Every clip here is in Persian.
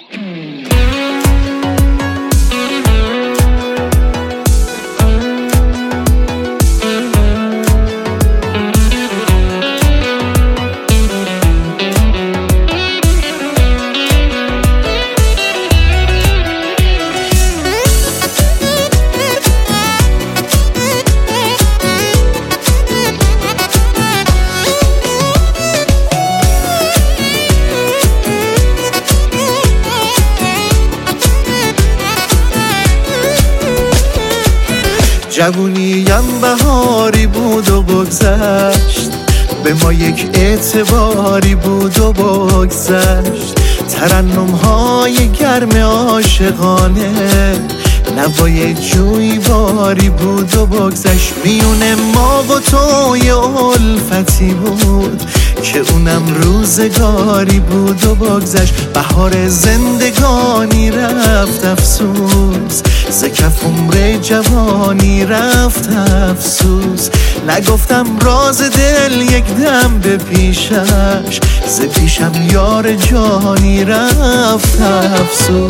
جوونیم بهاری بود و بگذشت، به ما یک اعتباری بود و بگذشت. ترنم‌های گرم عاشقانه، نوای جویباری بود و بگذشت. میون ما و تو یه الفتی بود که اونم روزگاری بود و بگذشت. بهار زندگانی رفت افسوس، ز کف عمر جوانی رفت افسوس. نگفتم راز دل یک دم به پیشش، ز پیشم یار جانی رفت افسوس.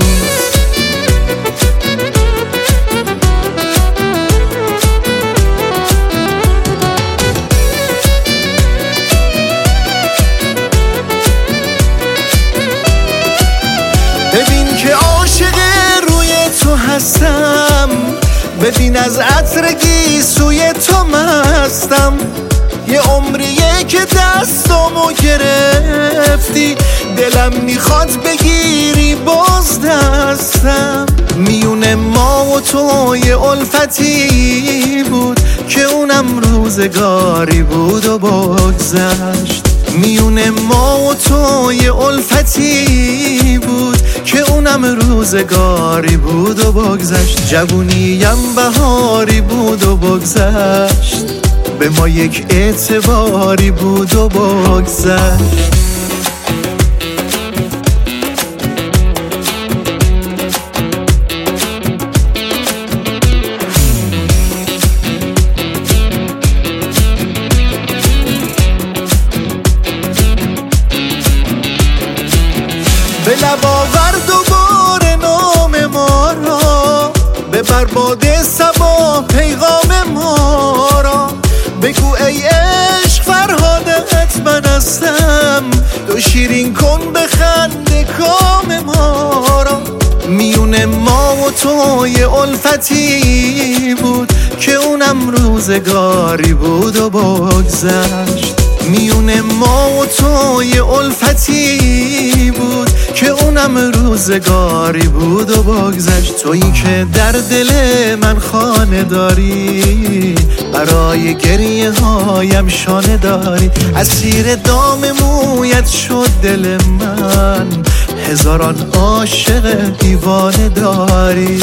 ببین که عاشق روی تو هستم، ببین از عطر گیسوی تو مستم. یه عمریه که دستامو گرفتی، دلم میخواد بگیری باز دستم. میون ما و تو یه الفتی بود که اونم روزگاری بود و بگذشت. میون ما و تو یه الفتی بود که اونم روزگاری بود و بگذشت. جوونیم بهاری بود و بگذشت، به ما یک اعتباری بود و بگذشت. به لب آور دوباره نام ما را، ببر باد صبا پیغام ما را. بگو ای عشق فرهادت من هستم، تو شیرین کن بخنده کام ما را. میون ما و تو یه الفتی بود که اونم روزگاری بود و بگذشت. میون ما و تو یه الفتی بود که اونم روزگاری بود و بگذشت. تویی که در دل من خانه داری، برای گریه هایم شانه داری. اسیر دام مویت شد دل من، هزاران عاشق دیوانه داری.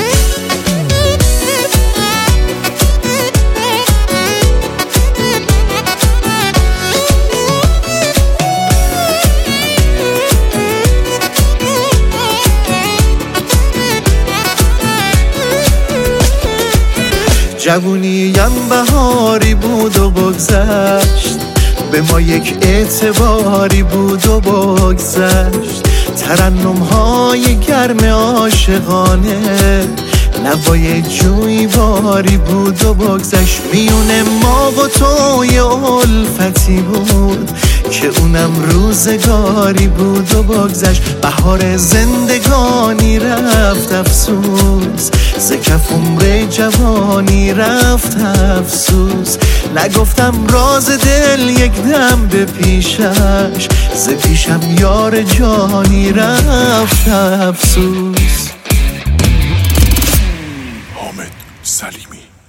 جوونیم بهاری بود و بگذشت، به ما یک اعتباری بود و بگذشت. ترنم‌های گرم عاشقانه، نوای جویباری بود و بگذشت. میون ما و تو یه الفتی بود که اونم روزگاری بود و بگذشت. بهار زندگانی رفت افسوس، ز کف عمر جوانی رفت افسوس. نگفتم راز دل یک دم به پیشش، ز پیشم یار جانی رفت افسوس. حامد سلیمی.